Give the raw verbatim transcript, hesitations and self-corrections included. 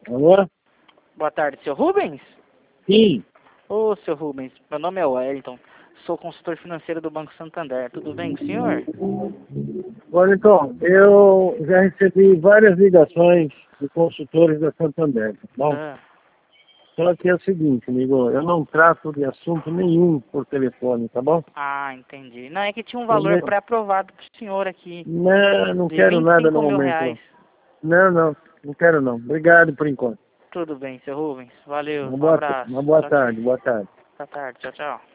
Alô? Boa tarde, seu Rubens? Sim. Ô, seu Rubens, meu nome é Wellington, sou consultor financeiro do Banco Santander. Tudo bem com o senhor? Olha, então, eu já recebi várias ligações de consultores da Santander, tá bom? Ah, Só que é o seguinte, amigo, eu não trato de assunto nenhum por telefone, tá bom? ah, entendi. Não, é que tinha um valor Entendeu? pré-aprovado pro senhor aqui, Não, não de quero vinte e nada no cinco mil momento, reais. não. Não, não, não quero não. Obrigado por enquanto. Tudo bem, seu Rubens. Valeu, Uma um boa, abraço. uma boa Tchau, tarde, boa tarde. boa tarde, tchau, tchau.